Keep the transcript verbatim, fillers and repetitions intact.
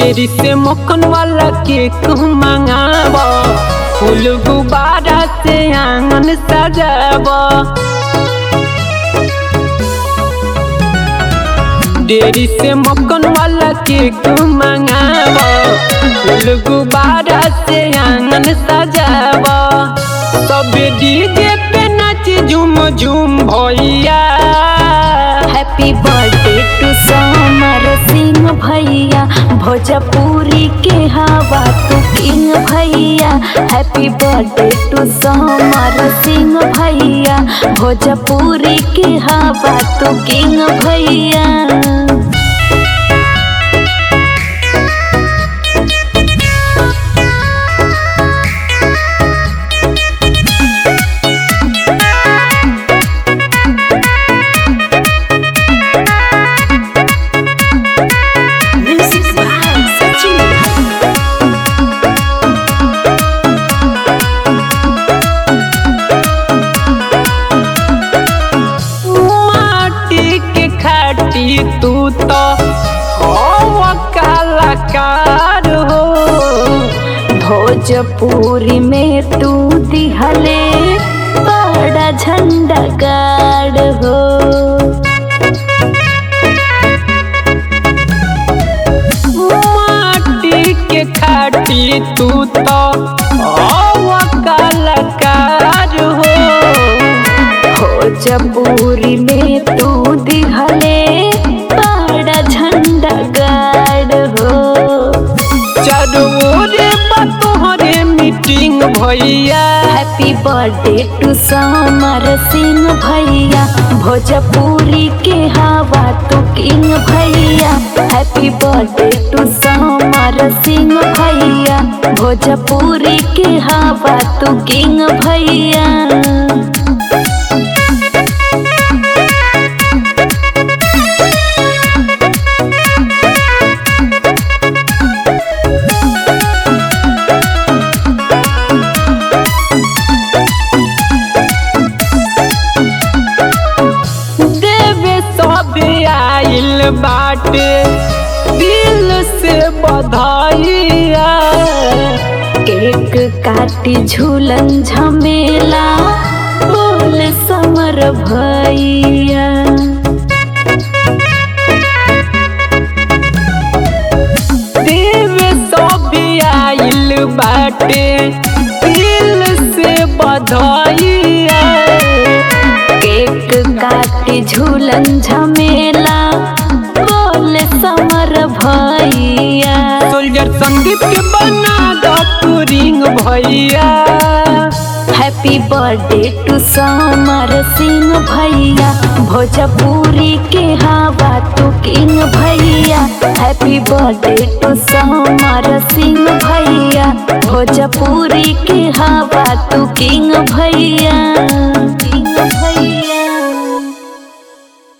देरी से मक्खन वाला केक मंगावा, फूल गुब्बारा से आंगन सजावा। देरी से मक्खन वाला केक मंगावा, फूल गुब्बारा से आंगन सजावा। सब डीजे पे नाच झूम झूम भैया। Happy birthday to Samar Singh भैया, भोजपुरी के हवा तू किंग भैया। Happy birthday to Samar Singh भैया, भोजपुरी के हवा तू किंग भैया। तू तो हो कलाकार हो, भोजपुरी में तू दिहले बड़ा झंडा गाड़ हो। माटी के खाटी तू तो हो कलाकार हो, भोजपुरी में तू दिहले बड़ा झंडा गाड़ हो। चरोरे तोहरे मीटिंग भैया। Happy birthday to Samar Singh भैया, भोजपुरी के हवा तू किंग भैया। Happy birthday to Samar Singh भैया, भोजपुरी के हवा तू किंग भैया। आइल बाटे दिल से बधाइया, केक काटी झूलन झमेला बोल समर भैया। देव सब आइल बाटे दिल से बधाइया, केक काटी झूलन झमेला बोल समर भैया। सोल्जर संदीप के बना दो तू रिंग भैया। Happy birthday to Samar Singh भैया, भोजपुरी के हवा तू किंग भैया। Happy birthday to Samar Singh भैया, भोजपुरी के हवा तू किंग भैया। किंग भैया।